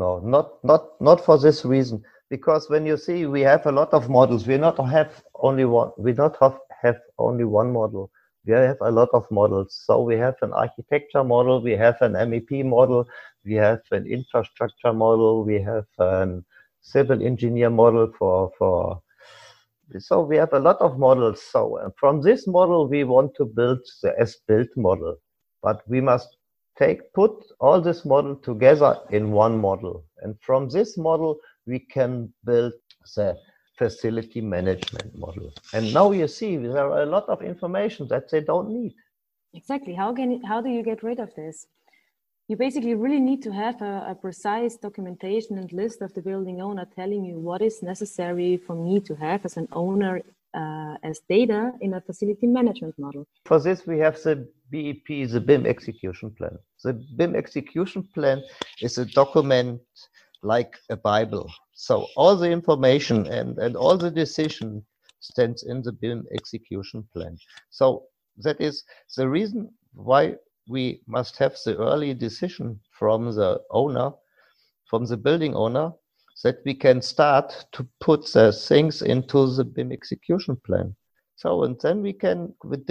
not for this reason. Because when you see we have a lot of models, we not have only one. We not have only one model. We have a lot of models. So we have an architecture model, we have an MEP model, we have an infrastructure model, we have a civil engineer model for. So we have a lot of models. So from this model, we want to build the as-built model, but we must put all this model together in one model. And from this model, we can build the facility management model. And now you see there are a lot of information that they don't need. Exactly. How do you get rid of this? You basically really need to have a precise documentation and list of the building owner telling you what is necessary for me to have as an owner as data in a facility management model. For this, we have the BEP, the BIM execution plan. The BIM execution plan is a document like a Bible. So all the information and all the decision stands in the BIM execution plan. So that is the reason why we must have the early decision from the owner, from the building owner, that we can start to put the things into the BIM execution plan. So, and then we can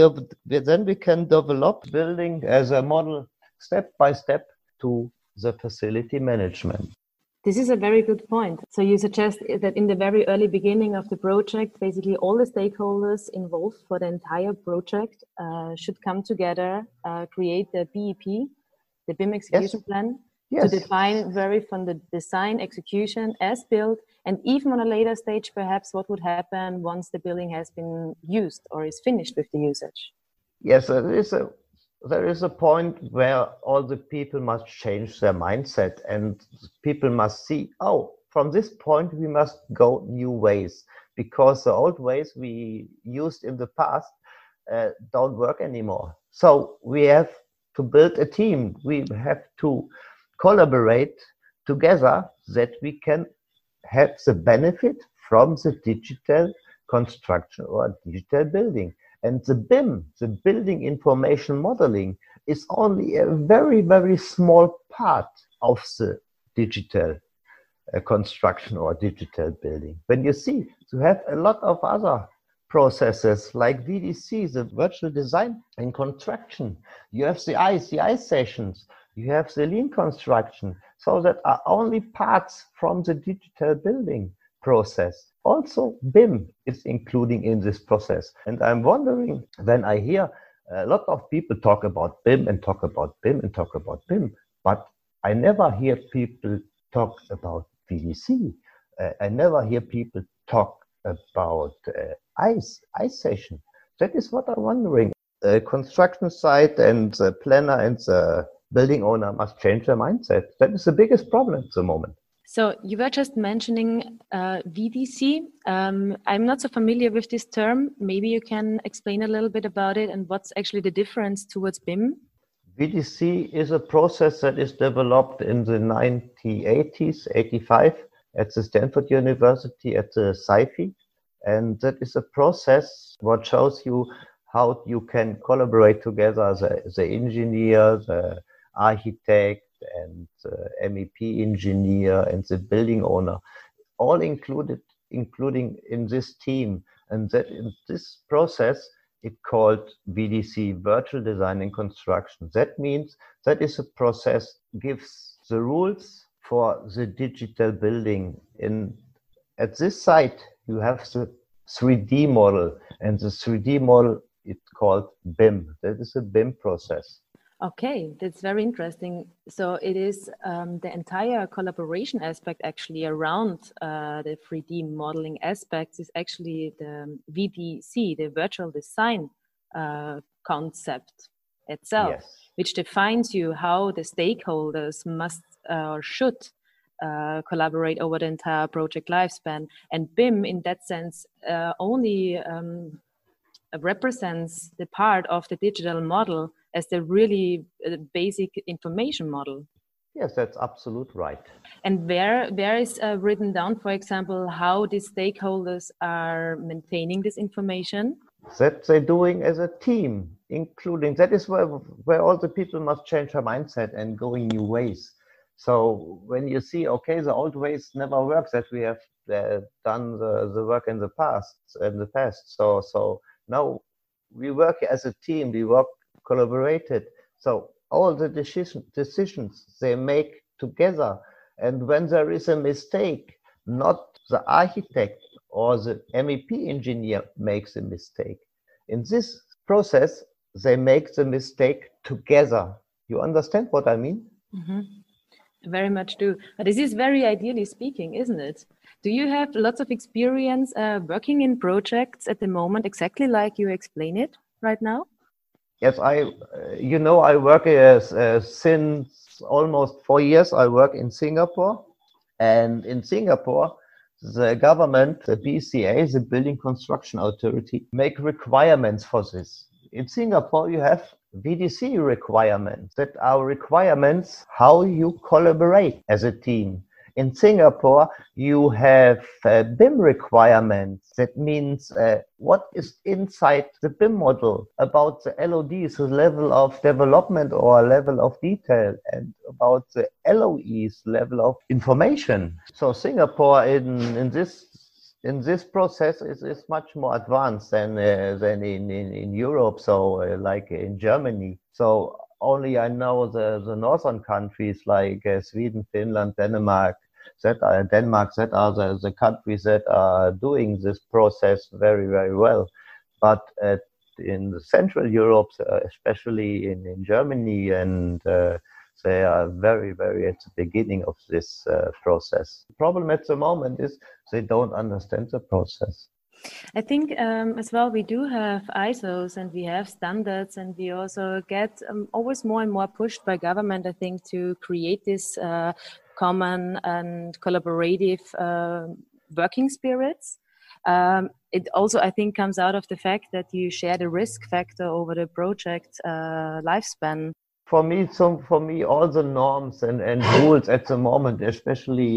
develop building as a model step by step to the facility management. This is a very good point. So you suggest that in the very early beginning of the project, basically all the stakeholders involved for the entire project should come together, create the BEP, the BIM execution plan, to define from the design, execution, as built, and even on a later stage, perhaps what would happen once the building has been used or is finished with the usage. Yes, there is a point where all the people must change their mindset, and people must see, from this point we must go new ways, because the old ways we used in the past don't work anymore. So we have to build a team. We have to collaborate together that we can have the benefit from the digital construction or digital building. And the BIM, the building information modeling, is only a very, very small part of the digital construction or digital building. When you see, you have a lot of other processes like VDC, the virtual design and construction. You have the ICI sessions. You have the lean construction. So that are only parts from the digital building process. Also, BIM is including in this process. And I'm wondering, when I hear a lot of people talk about BIM and talk about BIM and talk about BIM, but I never hear people talk about VDC. I never hear people talk about ICE session. That is what I'm wondering. The construction site and the planner and the building owner must change their mindset. That is the biggest problem at the moment. So you were just mentioning VDC. I'm not so familiar with this term. Maybe you can explain a little bit about it and what's actually the difference towards BIM? VDC is a process that is developed in the 1980s, 85, at the Stanford University at the SciFi. And that is a process what shows you how you can collaborate together, the engineer, the architect, and the MEP engineer and the building owner, all including in this team. And that in this process, it called VDC, Virtual Design and Construction. That means that is a process gives the rules for the digital building. At this site, you have the 3D model, and the 3D model it's called BIM. That is a BIM process. Okay, that's very interesting. So it is the entire collaboration aspect actually around the 3D modeling aspects is actually the VDC, the virtual design concept itself, which defines you how the stakeholders must or should collaborate over the entire project lifespan. And BIM in that sense only represents the part of the digital model as the really basic information model. Yes, that's absolutely right. And where is written down, for example, how the stakeholders are maintaining this information? That they're doing as a team, including, that is where all the people must change their mindset and going new ways. So when you see, okay, the old ways never work, that we have done the work in the past. So now we work as a team, we work collaborated. So all the decisions they make together. And when there is a mistake, not the architect or the MEP engineer makes a mistake. In this process, they make the mistake together. You understand what I mean? Mm-hmm. Very much do. But this is very ideally speaking, isn't it? Do you have lots of experience working in projects at the moment, exactly like you explain it right now? Yes, I work since almost 4 years. I work in Singapore, and in Singapore, the government, the BCA, the Building Construction Authority, make requirements for this. In Singapore, you have VDC requirements that are requirements how you collaborate as a team. In Singapore, you have BIM requirements. That means what is inside the BIM model about the LODs, the level of development or level of detail, and about the LOEs, level of information. So Singapore in this process is much more advanced than in Europe. So like in Germany. So only I know the northern countries like Sweden, Finland, Denmark that are the countries that are doing this process very, very well. But in the Central Europe, especially in Germany, and they are very, very at the beginning of this process. The problem at the moment is they don't understand the process. I think as well, we do have ISOs and we have standards, and we also get always more and more pushed by government, I think, to create this common and collaborative working spirits. It also, I think, comes out of the fact that you share the risk factor over the project lifespan. For me, all the norms and rules at the moment, especially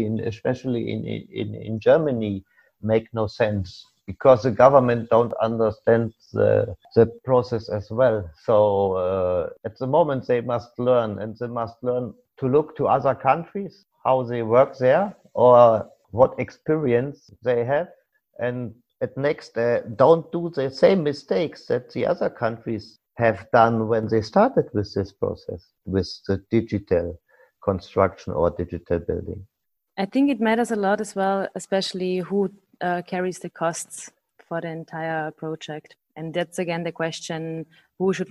in Germany, make no sense, because the government don't understand the process as well. So at the moment they must learn, and they must learn to look to other countries, how they work there, or what experience they have, and at next don't do the same mistakes that the other countries have done when they started with this process, with the digital construction or digital building. I think it matters a lot as well, especially who carries the costs for the entire project. And that's again the question: who should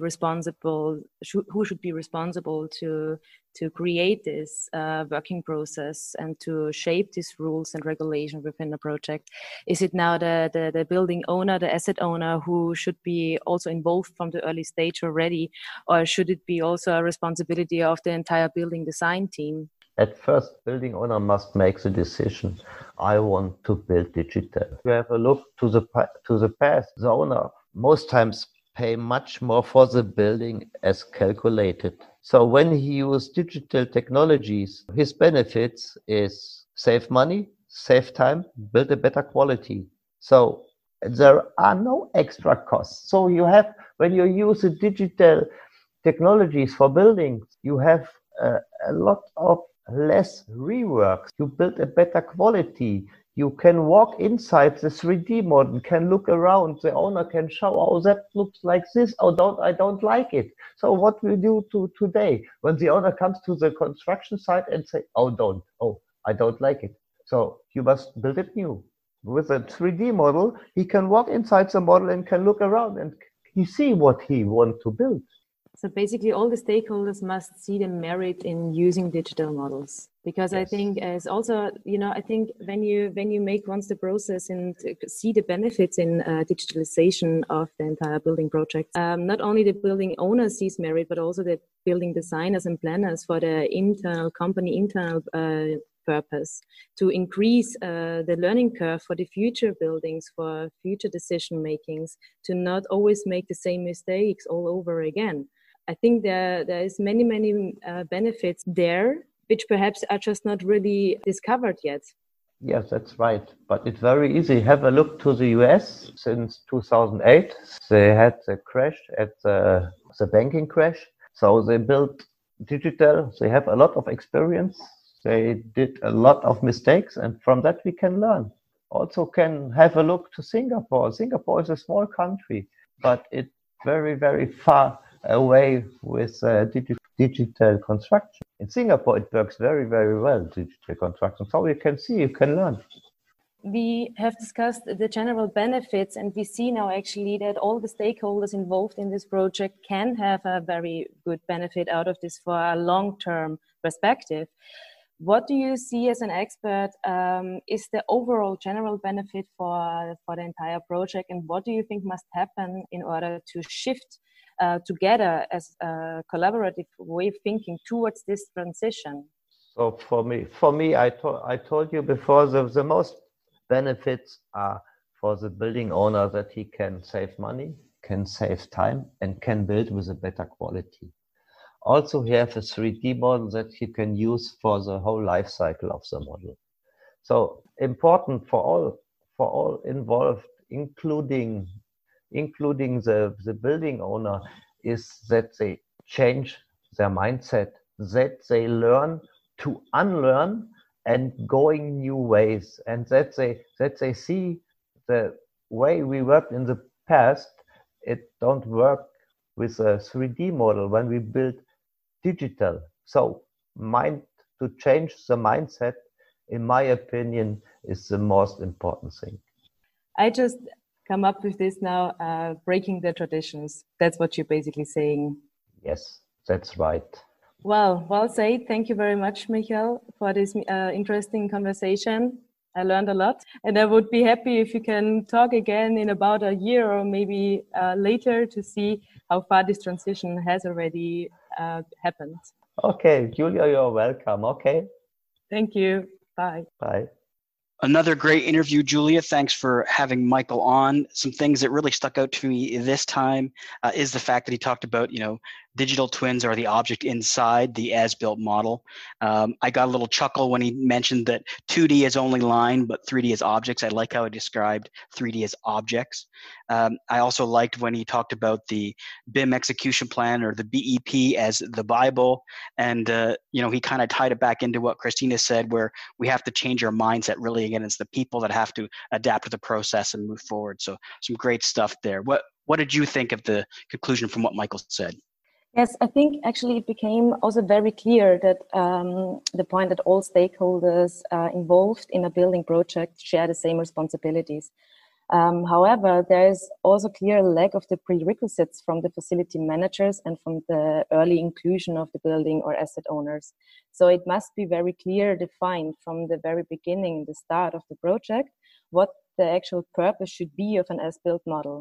be responsible to create this working process and to shape these rules and regulations within the project? Is it now the building owner, the asset owner, who should be also involved from the early stage already, or should it be also a responsibility of the entire building design team? At first, building owner must make the decision. I want to build digital. You have a look to the past. The owner most times pay much more for the building as calculated. So when he uses digital technologies, his benefits is save money, save time, build a better quality. So there are no extra costs. So you have, when you use the digital technologies for buildings, you have a lot of less rework. You build a better quality. You can walk inside the 3D model, can look around. The owner can show, oh, that looks like this. Oh, I don't like it. So what we do today, when the owner comes to the construction site and say, I don't like it. So you must build it new. With a 3D model, he can walk inside the model and can look around and he see what he wants to build. So basically all the stakeholders must see the merit in using digital models, because yes. I think as also, I think when you make once the process and see the benefits in digitalization of the entire building project, not only the building owner sees merit, but also the building designers and planners for the internal purpose to increase the learning curve for the future buildings, for future decision makings, to not always make the same mistakes all over again. I think there is many benefits there, which perhaps are just not really discovered yet. Yes, that's right. But it's very easy. Have a look to the US since 2008. They had the crash at the banking crash. So they built digital. They have a lot of experience. They did a lot of mistakes. And from that we can learn. Also can have a look to Singapore. Singapore is a small country, but it's very, very far away with digital construction. In Singapore, it works very, very well, digital construction. So you can learn. We have discussed the general benefits, and we see now actually that all the stakeholders involved in this project can have a very good benefit out of this for a long-term perspective. What do you see as an expert is the overall general benefit for the entire project, and what do you think must happen in order to shift together as a collaborative way of thinking towards this transition? So for me, I told you before, the most benefits are for the building owner that he can save money, can save time, and can build with a better quality. Also, we have a 3D model that you can use for the whole life cycle of the model. So important for all involved, including the building owner, is that they change their mindset, that they learn to unlearn and going new ways, and that they see the way we worked in the past, it don't work with a 3D model when we build digital. So to change the mindset, in my opinion, is the most important thing. I just come up with this now, breaking the traditions. That's what you're basically saying. Yes, that's right. Well said. Thank you very much, Michael, for this interesting conversation. I learned a lot, and I would be happy if you can talk again in about a year or maybe later to see how far this transition has already happened. Okay, Julia, you're welcome. Okay. Thank you. Bye. Bye. Another great interview, Julia. Thanks for having Michael on. Some things that really stuck out to me this time is the fact that he talked about, digital twins are the object inside the as-built model. I got a little chuckle when he mentioned that 2D is only line, but 3D is objects. I like how he described 3D as objects. I also liked when he talked about the BIM execution plan, or the BEP, as the Bible. And, he kind of tied it back into what Christina said, where we have to change our mindset. Really, again, it's the people that have to adapt to the process and move forward. So some great stuff there. What did you think of the conclusion from what Michael said? Yes, I think actually it became also very clear that the point that all stakeholders involved in a building project share the same responsibilities. However, there is also clear lack of the prerequisites from the facility managers and from the early inclusion of the building or asset owners. So it must be very clear defined from the very beginning, the start of the project, what the actual purpose should be of an as-built model.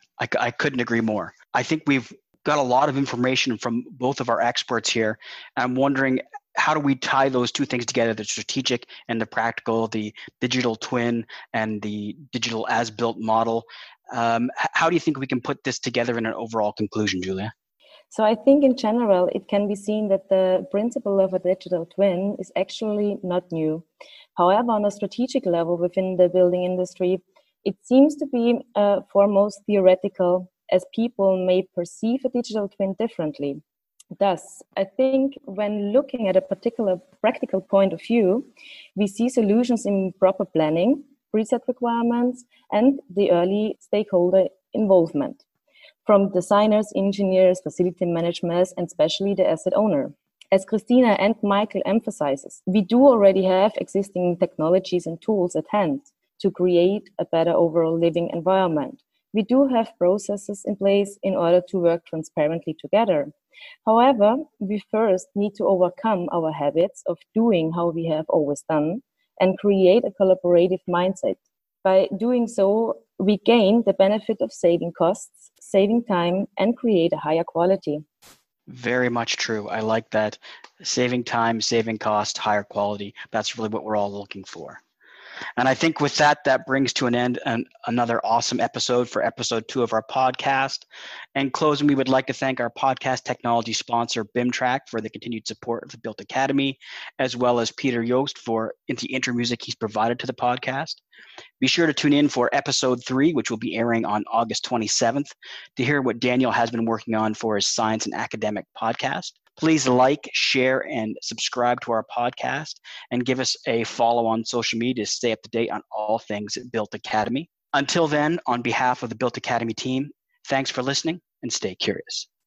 I couldn't agree more. I think we've got a lot of information from both of our experts here. I'm wondering, how do we tie those two things together, the strategic and the practical, the digital twin and the digital as-built model? How do you think we can put this together in an overall conclusion, Julia? So I think in general, it can be seen that the principle of a digital twin is actually not new. However, on a strategic level within the building industry, it seems to be foremost theoretical, as people may perceive a digital twin differently. Thus, I think when looking at a particular practical point of view, we see solutions in proper planning, preset requirements, and the early stakeholder involvement, from designers, engineers, facility managers, and especially the asset owner. As Christina and Michael emphasizes, we do already have existing technologies and tools at hand to create a better overall living environment. We do have processes in place in order to work transparently together. However, we first need to overcome our habits of doing how we have always done and create a collaborative mindset. By doing so, we gain the benefit of saving costs, saving time, and create a higher quality. Very much true. I like that. Saving time, saving cost, higher quality. That's really what we're all looking for. And I think with that brings to an end another awesome episode for episode 2 of our podcast. In closing, we would like to thank our podcast technology sponsor, BIMTrack, for the continued support of the Built Academy, as well as Peter Yost for the intro music he's provided to the podcast. Be sure to tune in for episode 3, which will be airing on August 27th, to hear what Daniel has been working on for his science and academic podcast. Please like, share, and subscribe to our podcast, and give us a follow on social media to stay up to date on all things Built Academy. Until then, on behalf of the Built Academy team, thanks for listening and stay curious.